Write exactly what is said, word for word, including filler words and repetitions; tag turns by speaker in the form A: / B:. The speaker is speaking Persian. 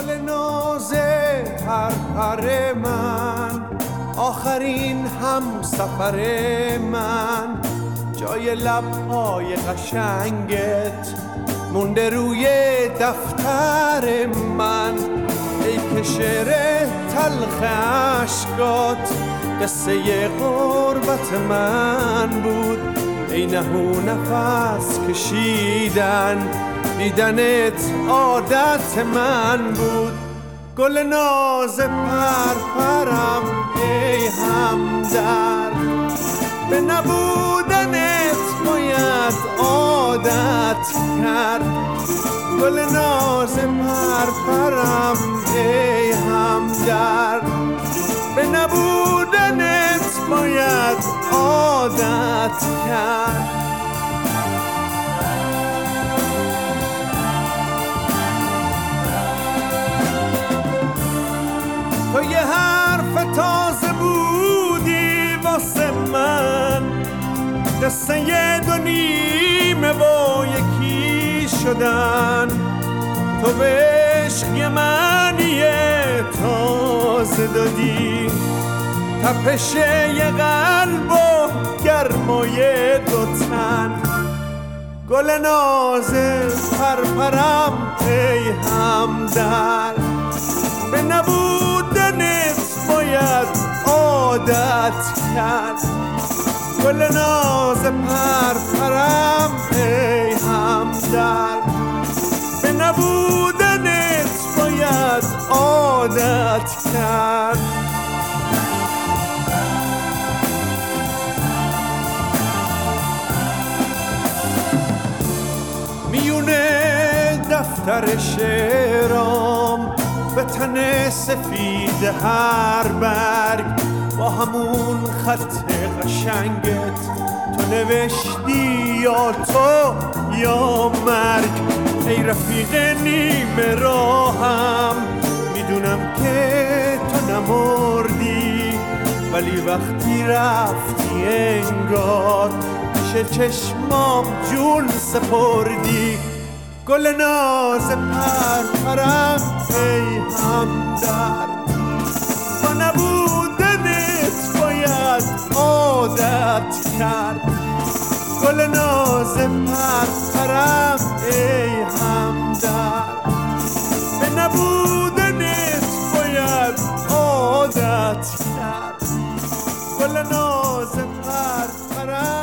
A: گل ناز پرپر من، آخرین هم سفر من، جای لبهای قشنگت مونده روی دفتر من. ای که شعر تلخ عشقات قصه غربت من بود، ای نهو نفس کشیدن دیدنت عادت من بود. گل ناز پرپرم ای همدرد، به نبودنت باید عادت کرد. گل ناز پرپرم ای همدرد، به نبودنت باید عادت کرد. تو یه حرف تازه بودی واسه من، قصه دو نیمه با یکی شدن. تو به عشق یه معنی تازه دادی، تپش یه قلب و گرمای دو تن. گل ناز پرپرم ای همدرد، به نبودنت باید عادت کرد. گل ناز پرپرم ای همدرد، به نبودنت باید عادت کرد. میونه دفتر شعرام به تن سفید هر برگ، با همون خط قشنگت تو نوشتی یا تو یا مرگ. ای رفیق نیمه راهم، میدونم که تو نمردی، ولی وقتی رفتی انگار پیش چشمام جون سپردی. گل ناز پرپرم ای همدرد، با نبودنت باید عادت کرد. گل ناز پرپرم ای همدرد، به نبودنت باید عادت کرد. گل ناز پرپرم